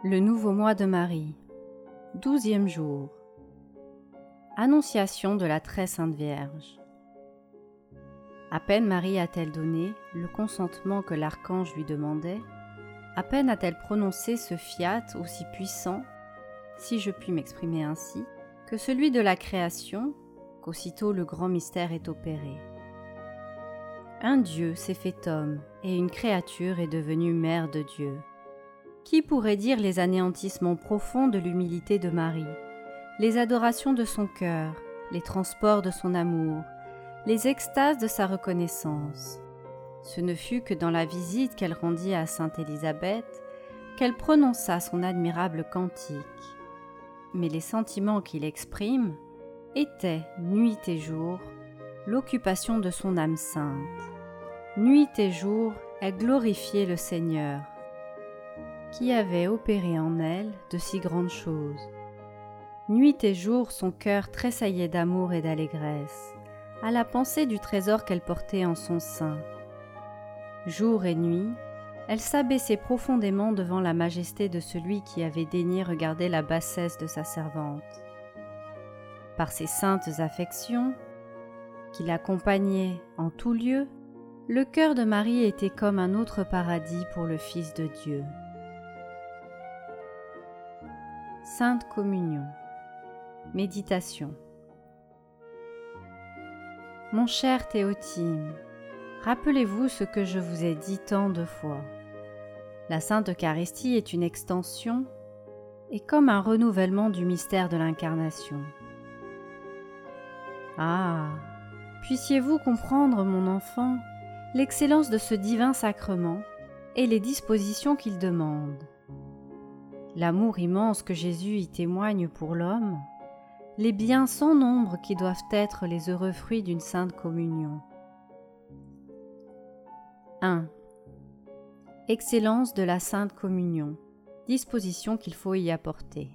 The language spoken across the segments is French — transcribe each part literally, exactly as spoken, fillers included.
Le nouveau mois de Marie, douzième jour. Annonciation de la très sainte Vierge. À peine Marie a-t-elle donné le consentement que l'archange lui demandait, à peine a-t-elle prononcé ce fiat aussi puissant, si je puis m'exprimer ainsi, que celui de la création, qu'aussitôt le grand mystère est opéré. Un Dieu s'est fait homme et une créature est devenue mère de Dieu. Qui pourrait dire les anéantissements profonds de l'humilité de Marie, les adorations de son cœur, les transports de son amour, les extases de sa reconnaissance? Ce ne fut que dans la visite qu'elle rendit à sainte Élisabeth qu'elle prononça son admirable cantique. Mais les sentiments qu'il exprime étaient, nuit et jour, l'occupation de son âme sainte. Nuit et jour, elle glorifiait le Seigneur, qui avait opéré en elle de si grandes choses. Nuit et jour, son cœur tressaillait d'amour et d'allégresse, à la pensée du trésor qu'elle portait en son sein. Jour et nuit, elle s'abaissait profondément devant la majesté de celui qui avait daigné regarder la bassesse de sa servante. Par ses saintes affections, qui l'accompagnaient en tout lieu, le cœur de Marie était comme un autre paradis pour le Fils de Dieu. Sainte Communion. Méditation. Mon cher Théotime, rappelez-vous ce que je vous ai dit tant de fois. La Sainte Eucharistie est une extension et comme un renouvellement du mystère de l'Incarnation. Ah, puissiez-vous comprendre, mon enfant, l'excellence de ce divin sacrement et les dispositions qu'il demande. L'amour immense que Jésus y témoigne pour l'homme, les biens sans nombre qui doivent être les heureux fruits d'une sainte communion. un. Excellence de la sainte communion, dispositions qu'il faut y apporter.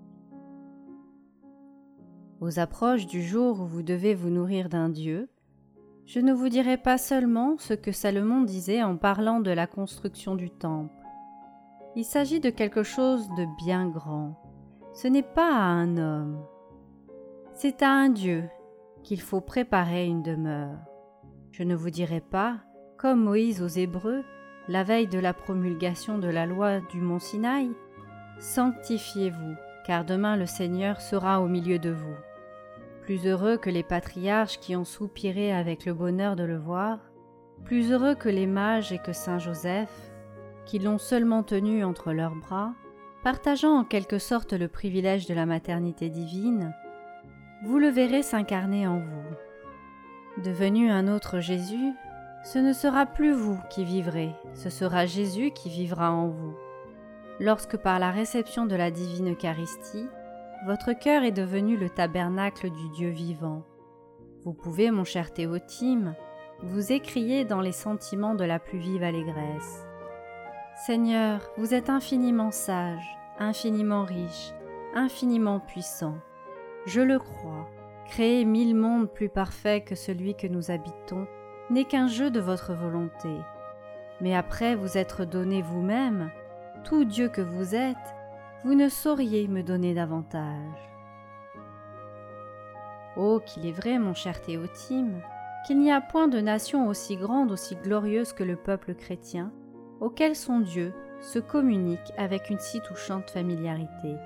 Aux approches du jour où vous devez vous nourrir d'un Dieu, je ne vous dirai pas seulement ce que Salomon disait en parlant de la construction du temple. Il s'agit de quelque chose de bien grand. Ce n'est pas à un homme. C'est à un Dieu qu'il faut préparer une demeure. Je ne vous dirai pas, comme Moïse aux Hébreux, la veille de la promulgation de la loi du mont Sinaï, « Sanctifiez-vous, car demain le Seigneur sera au milieu de vous. » Plus heureux que les patriarches qui ont soupiré avec le bonheur de le voir, plus heureux que les mages et que saint Joseph, qui l'ont seulement tenu entre leurs bras, partageant en quelque sorte le privilège de la maternité divine, vous le verrez s'incarner en vous. Devenu un autre Jésus, ce ne sera plus vous qui vivrez, ce sera Jésus qui vivra en vous. Lorsque par la réception de la divine Eucharistie, votre cœur est devenu le tabernacle du Dieu vivant, vous pouvez, mon cher Théotime, vous écrier dans les sentiments de la plus vive allégresse. Seigneur, vous êtes infiniment sage, infiniment riche, infiniment puissant. Je le crois, créer mille mondes plus parfaits que celui que nous habitons n'est qu'un jeu de votre volonté. Mais après vous être donné vous-même, tout Dieu que vous êtes, vous ne sauriez me donner davantage. Oh, qu'il est vrai, mon cher Théotime, qu'il n'y a point de nation aussi grande, aussi glorieuse que le peuple chrétien, auquel son Dieu se communique avec une si touchante familiarité.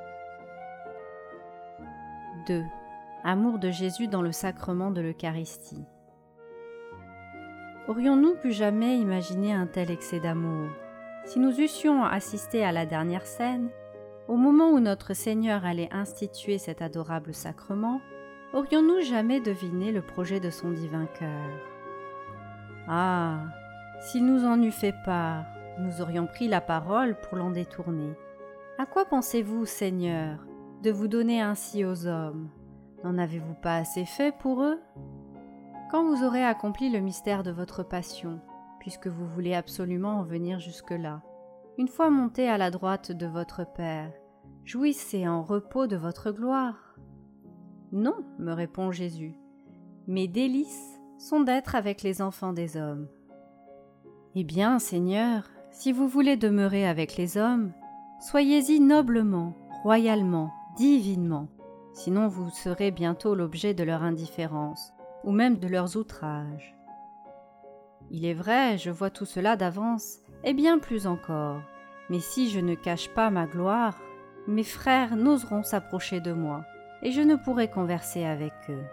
deux. Amour de Jésus dans le sacrement de l'Eucharistie. Aurions-nous pu jamais imaginer un tel excès d'amour? Si nous eussions assisté à la dernière scène, au moment où notre Seigneur allait instituer cet adorable sacrement, aurions-nous jamais deviné le projet de son divin cœur? Ah, s'il nous en eût fait part, nous aurions pris la parole pour l'en détourner. À quoi pensez-vous, Seigneur, de vous donner ainsi aux hommes? N'en avez-vous pas assez fait pour eux? Quand vous aurez accompli le mystère de votre passion, puisque vous voulez absolument en venir jusque-là, une fois monté à la droite de votre Père, jouissez en repos de votre gloire. Non, me répond Jésus, mes délices sont d'être avec les enfants des hommes. Eh bien, Seigneur, si vous voulez demeurer avec les hommes, Soyez-y noblement, royalement, divinement, sinon vous serez bientôt l'objet de leur indifférence, ou même de leurs outrages. Il est vrai, je vois tout cela d'avance, et bien plus encore, mais si je ne cache pas ma gloire, mes frères n'oseront s'approcher de moi, et je ne pourrai converser avec eux.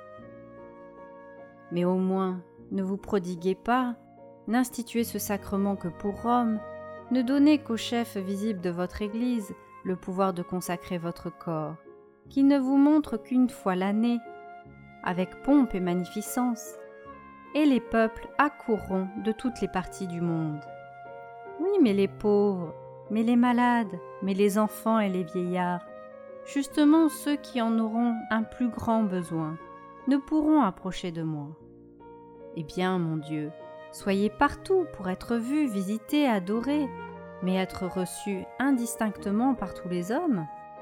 Mais au moins, ne vous prodiguez pas, n'instituez ce sacrement que pour Rome, ne donnez qu'au chef visible de votre Église le pouvoir de consacrer votre corps, qu'il ne vous montre qu'une fois l'année, avec pompe et magnificence, et les peuples accourront de toutes les parties du monde. Oui, mais les pauvres, mais les malades, mais les enfants et les vieillards, justement ceux qui en auront un plus grand besoin, ne pourront approcher de moi. Eh bien, mon Dieu, soyez partout pour être vus, visités, adorés, mais être reçus indistinctement par tous les hommes.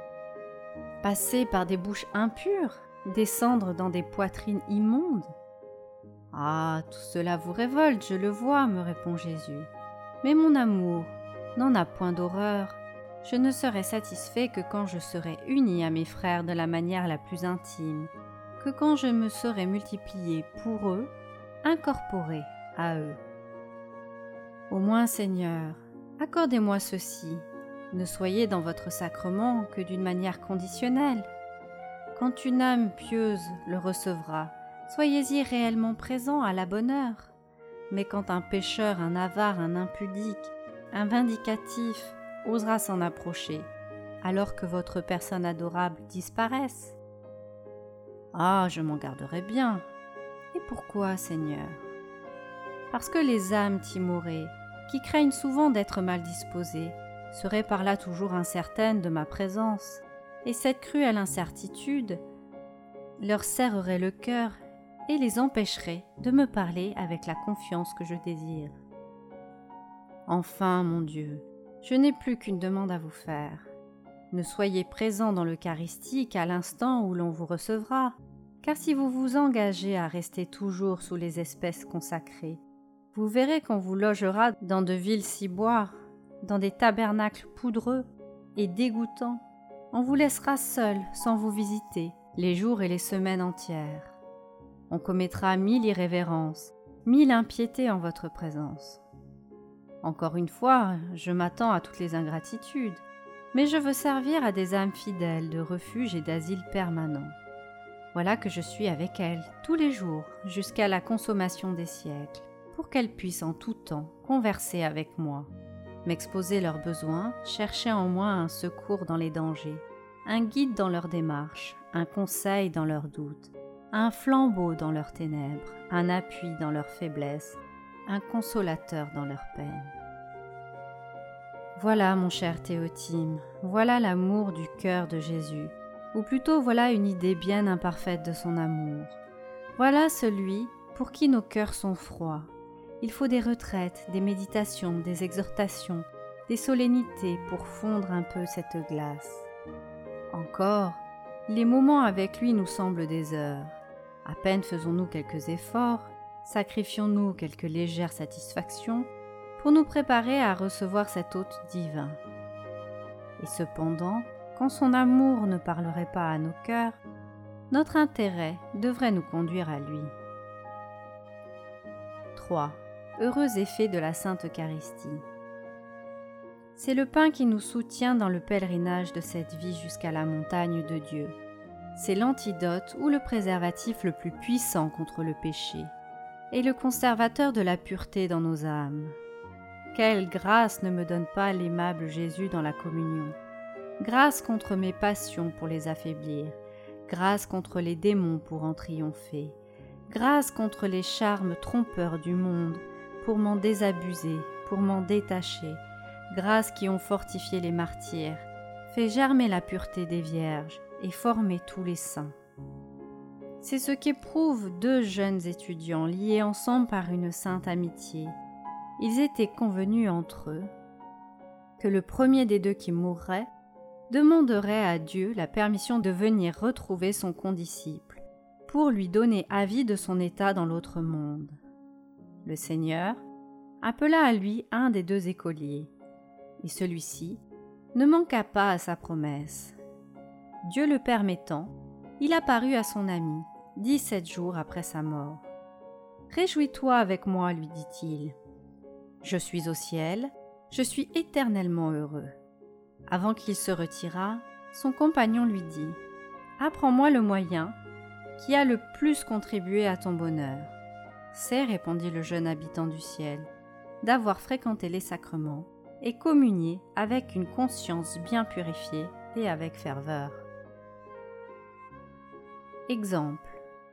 Passer par des bouches impures, descendre dans des poitrines immondes. Ah, tout cela vous révolte, je le vois, me répond Jésus. Mais mon amour n'en a point d'horreur. Je ne serai satisfait que quand je serai uni à mes frères de la manière la plus intime, que quand je me serai multiplié pour eux, incorporé à eux. Au moins, Seigneur, accordez-moi ceci, ne soyez dans votre sacrement que d'une manière conditionnelle. Quand une âme pieuse le recevra, soyez-y réellement présent à la bonne heure. Mais quand un pécheur, un avare, un impudique, un vindicatif osera s'en approcher, alors que votre personne adorable disparaisse, ah, je m'en garderai bien. Et pourquoi, Seigneur? Parce que les âmes timorées, qui craignent souvent d'être mal disposées, seraient par là toujours incertaines de ma présence, et cette cruelle incertitude leur serrerait le cœur et les empêcherait de me parler avec la confiance que je désire. Enfin, mon Dieu, je n'ai plus qu'une demande à vous faire. Ne soyez présents dans l'Eucharistie qu'à l'instant où l'on vous recevra, car si vous vous engagez à rester toujours sous les espèces consacrées, vous verrez qu'on vous logera dans de vils ciboires, dans des tabernacles poudreux et dégoûtants. On vous laissera seul, sans vous visiter, les jours et les semaines entières. On commettra mille irrévérences, mille impiétés en votre présence. Encore une fois, je m'attends à toutes les ingratitudes, mais je veux servir à des âmes fidèles de refuge et d'asile permanent. Voilà que je suis avec elles tous les jours jusqu'à la consommation des siècles, pour qu'elles puissent en tout temps converser avec moi, m'exposer leurs besoins, chercher en moi un secours dans les dangers, un guide dans leurs démarches, un conseil dans leurs doutes, un flambeau dans leurs ténèbres, un appui dans leurs faiblesses, un consolateur dans leurs peines. Voilà, mon cher Théotime, voilà l'amour du cœur de Jésus, ou plutôt voilà une idée bien imparfaite de son amour. Voilà celui pour qui nos cœurs sont froids. Il faut des retraites, des méditations, des exhortations, des solennités pour fondre un peu cette glace. Encore, les moments avec lui nous semblent des heures. À peine faisons-nous quelques efforts, sacrifions-nous quelques légères satisfactions pour nous préparer à recevoir cet hôte divin. Et cependant, quand son amour ne parlerait pas à nos cœurs, notre intérêt devrait nous conduire à lui. trois. Heureux effet de la Sainte Eucharistie. C'est le pain qui nous soutient dans le pèlerinage de cette vie jusqu'à la montagne de Dieu. C'est l'antidote ou le préservatif le plus puissant contre le péché et le conservateur de la pureté dans nos âmes. Quelle grâce ne me donne pas l'aimable Jésus dans la communion! Grâce contre mes passions pour les affaiblir, grâce contre les démons pour en triompher, grâce contre les charmes trompeurs du monde pour m'en désabuser, pour m'en détacher, grâce qui ont fortifié les martyrs, fait germer la pureté des vierges et formé tous les saints. C'est ce qu'éprouvent deux jeunes étudiants liés ensemble par une sainte amitié. Ils étaient convenus entre eux que le premier des deux qui mourrait demanderait à Dieu la permission de venir retrouver son condisciple pour lui donner avis de son état dans l'autre monde. Le Seigneur appela à lui un des deux écoliers, et celui-ci, ne manqua pas à sa promesse. Dieu le permettant, il apparut à son ami, dix-sept jours après sa mort. « Réjouis-toi avec moi, lui dit-il. Je suis au ciel, je suis éternellement heureux. » Avant qu'il se retirât, son compagnon lui dit « Apprends-moi le moyen qui a le plus contribué à ton bonheur. » « C'est, répondit le jeune habitant du ciel, d'avoir fréquenté les sacrements et communié avec une conscience bien purifiée et avec ferveur. » Exemple.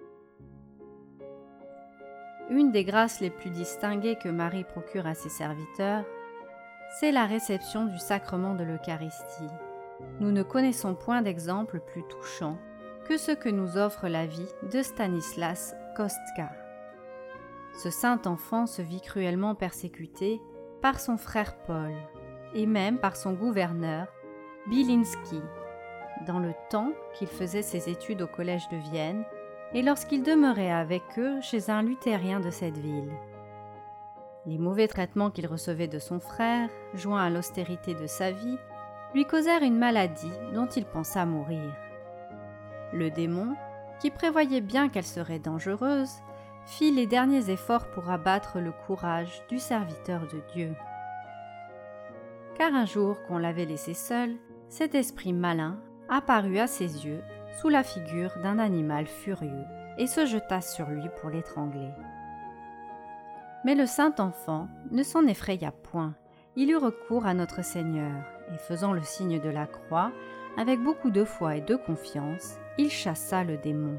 Une des grâces les plus distinguées que Marie procure à ses serviteurs, c'est la réception du sacrement de l'Eucharistie. Nous ne connaissons point d'exemple plus touchant que ce que nous offre la vie de Stanislas Kostka. Ce saint enfant se vit cruellement persécuté par son frère Paul et même par son gouverneur Bilinski, dans le temps qu'il faisait ses études au collège de Vienne et lorsqu'il demeurait avec eux chez un luthérien de cette ville. Les mauvais traitements qu'il recevait de son frère, joints à l'austérité de sa vie, lui causèrent une maladie dont il pensa mourir. Le démon, qui prévoyait bien qu'elle serait dangereuse, fit les derniers efforts pour abattre le courage du serviteur de Dieu. Car un jour qu'on l'avait laissé seul, cet esprit malin apparut à ses yeux sous la figure d'un animal furieux et se jeta sur lui pour l'étrangler. Mais le saint enfant ne s'en effraya point. Il eut recours à notre Seigneur et faisant le signe de la croix, avec beaucoup de foi et de confiance, il chassa le démon.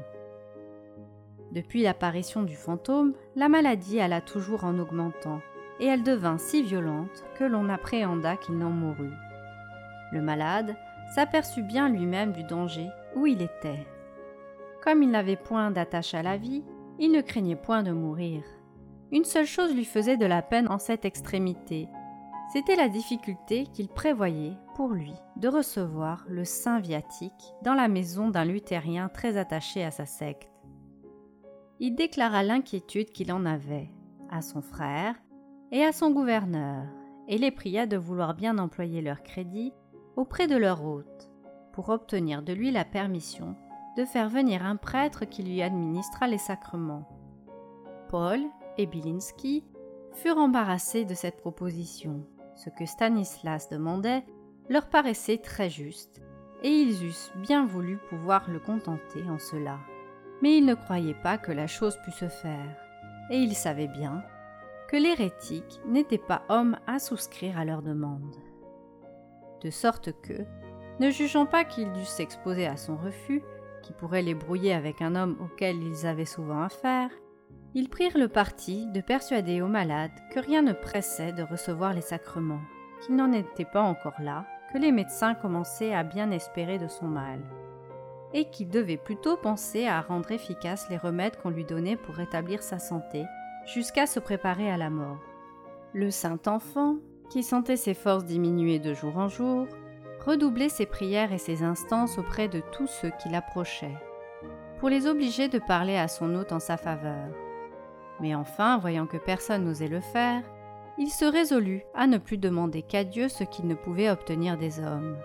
Depuis l'apparition du fantôme, la maladie alla toujours en augmentant, et elle devint si violente que l'on appréhenda qu'il n'en mourut. Le malade s'aperçut bien lui-même du danger où il était. Comme il n'avait point d'attache à la vie, il ne craignait point de mourir. Une seule chose lui faisait de la peine en cette extrémité, c'était la difficulté qu'il prévoyait pour lui de recevoir le saint viatique dans la maison d'un luthérien très attaché à sa secte. Il déclara l'inquiétude qu'il en avait à son frère et à son gouverneur et les pria de vouloir bien employer leur crédit auprès de leur hôte pour obtenir de lui la permission de faire venir un prêtre qui lui administra les sacrements. Paul et Bilinski furent embarrassés de cette proposition. Ce que Stanislas demandait leur paraissait très juste et ils eussent bien voulu pouvoir le contenter en cela. Mais ils ne croyaient pas que la chose pût se faire, et ils savaient bien que l'hérétique n'était pas homme à souscrire à leur demande. De sorte que, ne jugeant pas qu'ils dussent s'exposer à son refus, qui pourrait les brouiller avec un homme auquel ils avaient souvent affaire, ils prirent le parti de persuader aux malades que rien ne pressait de recevoir les sacrements, qu'il n'en était pas encore là, que les médecins commençaient à bien espérer de son mal, et qu'il devait plutôt penser à rendre efficaces les remèdes qu'on lui donnait pour rétablir sa santé, jusqu'à se préparer à la mort. Le saint enfant, qui sentait ses forces diminuer de jour en jour, redoublait ses prières et ses instances auprès de tous ceux qui l'approchaient, pour les obliger de parler à son hôte en sa faveur. Mais enfin, voyant que personne n'osait le faire, il se résolut à ne plus demander qu'à Dieu ce qu'il ne pouvait obtenir des hommes.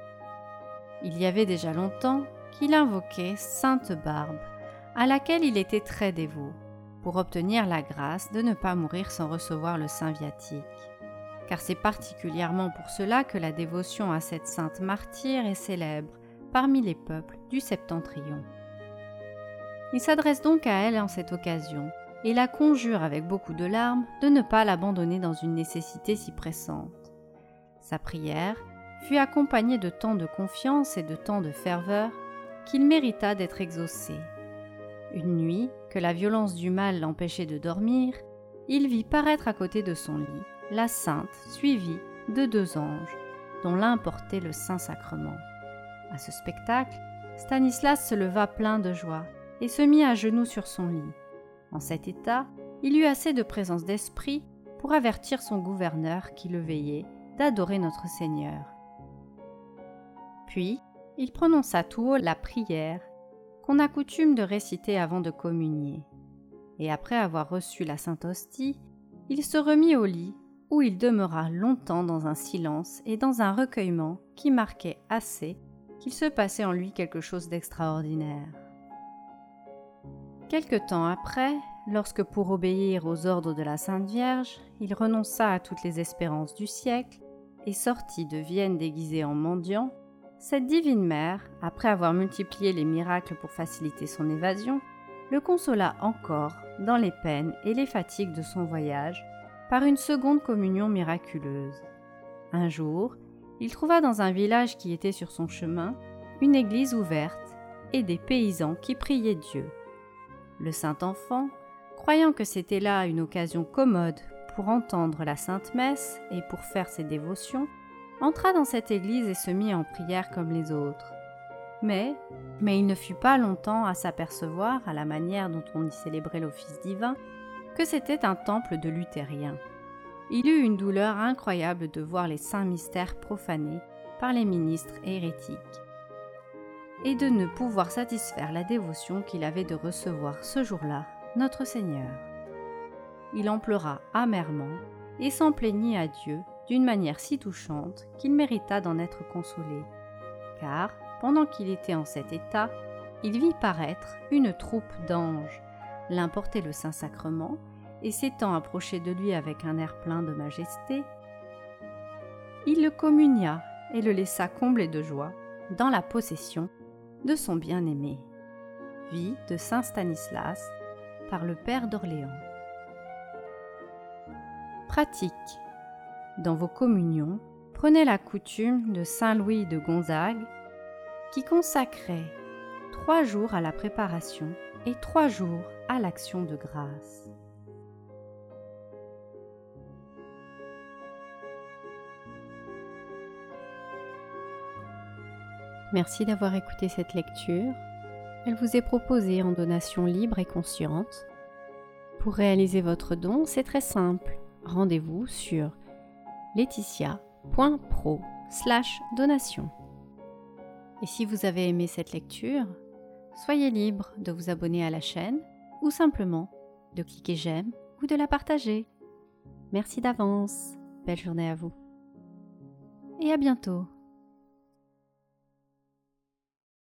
Il y avait déjà longtemps qu'il invoquait Sainte Barbe, à laquelle il était très dévot, pour obtenir la grâce de ne pas mourir sans recevoir le saint viatique. Car c'est particulièrement pour cela que la dévotion à cette sainte martyre est célèbre parmi les peuples du Septentrion. Il s'adresse donc à elle en cette occasion, et la conjure avec beaucoup de larmes de ne pas l'abandonner dans une nécessité si pressante. Sa prière fut accompagnée de tant de confiance et de tant de ferveur qu'il mérita d'être exaucé. Une nuit, que la violence du mal l'empêchait de dormir, il vit paraître à côté de son lit la sainte suivie de deux anges, dont l'un portait le Saint-Sacrement. À ce spectacle, Stanislas se leva plein de joie et se mit à genoux sur son lit. En cet état, il eut assez de présence d'esprit pour avertir son gouverneur qui le veillait d'adorer notre Seigneur. Puis, il prononça tout haut la prière qu'on a coutume de réciter avant de communier, et après avoir reçu la Sainte Hostie, il se remit au lit où il demeura longtemps dans un silence et dans un recueillement qui marquait assez qu'il se passait en lui quelque chose d'extraordinaire. Quelque temps après, lorsque pour obéir aux ordres de la Sainte Vierge, il renonça à toutes les espérances du siècle et sortit de Vienne déguisé en mendiant, cette divine mère, après avoir multiplié les miracles pour faciliter son évasion, le consola encore dans les peines et les fatigues de son voyage par une seconde communion miraculeuse. Un jour, il trouva dans un village qui était sur son chemin une église ouverte et des paysans qui priaient Dieu. Le saint enfant, croyant que c'était là une occasion commode pour entendre la sainte messe et pour faire ses dévotions, entra dans cette église et se mit en prière comme les autres. Mais, mais il ne fut pas longtemps à s'apercevoir, à la manière dont on y célébrait l'office divin, que c'était un temple de luthériens. Il eut une douleur incroyable de voir les saints mystères profanés par les ministres hérétiques et de ne pouvoir satisfaire la dévotion qu'il avait de recevoir ce jour-là notre Seigneur. Il en pleura amèrement et s'en plaignit à Dieu d'une manière si touchante qu'il mérita d'en être consolé, car, pendant qu'il était en cet état, il vit paraître une troupe d'anges, l'un portait le Saint-Sacrement, et s'étant approché de lui avec un air plein de majesté, il le communia et le laissa comblé de joie dans la possession de son bien-aimé. Vie de Saint Stanislas par le Père d'Orléans. Pratique. Dans vos communions, prenez la coutume de Saint Louis de Gonzague qui consacrait trois jours à la préparation et trois jours à l'action de grâce. Merci d'avoir écouté cette lecture. Elle vous est proposée en donation libre et consciente. Pour réaliser votre don, c'est très simple. Rendez-vous sur laetitia point pro slash donation. Et si vous avez aimé cette lecture, soyez libre de vous abonner à la chaîne ou simplement de cliquer j'aime ou de la partager. Merci d'avance. Belle journée à vous. Et à bientôt.